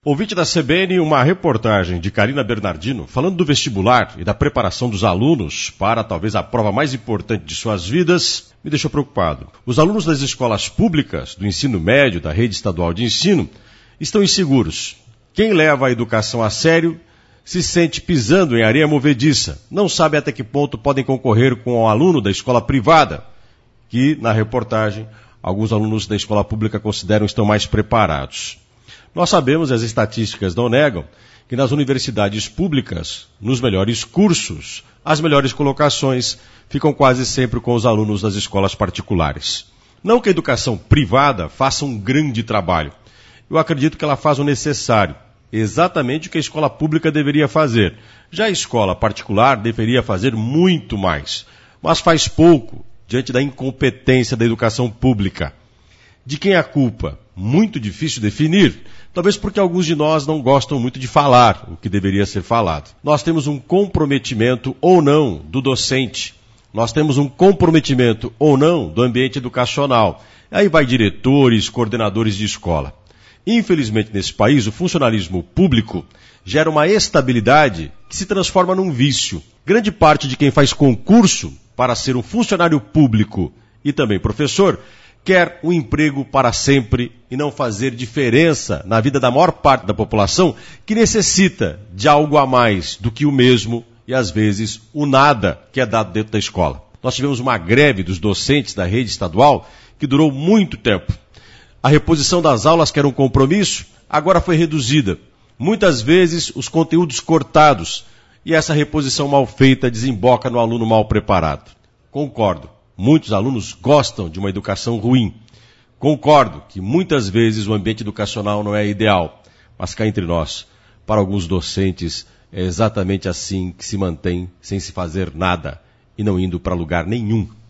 Ouvinte da CBN, uma reportagem de Carina Bernardino falando do vestibular e da preparação dos alunos para talvez a prova mais importante de suas vidas, me deixou preocupado. Os alunos das escolas públicas, do ensino médio, da rede estadual de ensino, estão inseguros. Quem leva a educação a sério se sente pisando em areia movediça, não sabe até que ponto podem concorrer com o aluno da escola privada, que, na reportagem, alguns alunos da escola pública consideram estão mais preparados. Nós sabemos, e as estatísticas não negam, que nas universidades públicas, nos melhores cursos, as melhores colocações ficam quase sempre com os alunos das escolas particulares. Não que a educação privada faça um grande trabalho. Eu acredito que ela faz o necessário, exatamente o que a escola pública deveria fazer. Já a escola particular deveria fazer muito mais, mas faz pouco diante da incompetência da educação pública. De quem é a culpa? Muito difícil definir, talvez porque alguns de nós não gostam muito de falar o que deveria ser falado. Nós temos um comprometimento ou não do docente, nós temos um comprometimento ou não do ambiente educacional. Aí vai diretores, coordenadores de escola. Infelizmente, nesse país, o funcionalismo público gera uma estabilidade que se transforma num vício. Grande parte de quem faz concurso para ser um funcionário público e também professor quer um emprego para sempre e não fazer diferença na vida da maior parte da população que necessita de algo a mais do que o mesmo e, às vezes, o nada que é dado dentro da escola. Nós tivemos uma greve dos docentes da rede estadual que durou muito tempo. A reposição das aulas, que era um compromisso, agora foi reduzida. Muitas vezes, os conteúdos cortados e essa reposição mal feita desemboca no aluno mal preparado. Concordo. Muitos alunos gostam de uma educação ruim. Concordo que muitas vezes o ambiente educacional não é ideal, mas cá entre nós, para alguns docentes, é exatamente assim que se mantém sem se fazer nada e não indo para lugar nenhum.